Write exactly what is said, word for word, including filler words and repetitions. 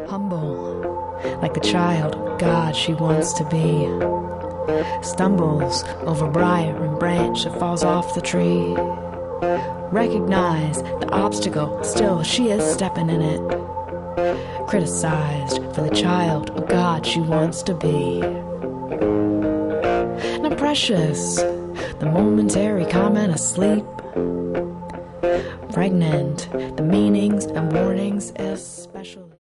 Humble, like the child of God she wants to be. Stumbles over briar and branch that falls off the tree. Recognize the obstacle, still she is stepping in it. Criticized for the child of God she wants to be. Not precious, the momentary comment asleep. Pregnant, the meanings and warnings especially.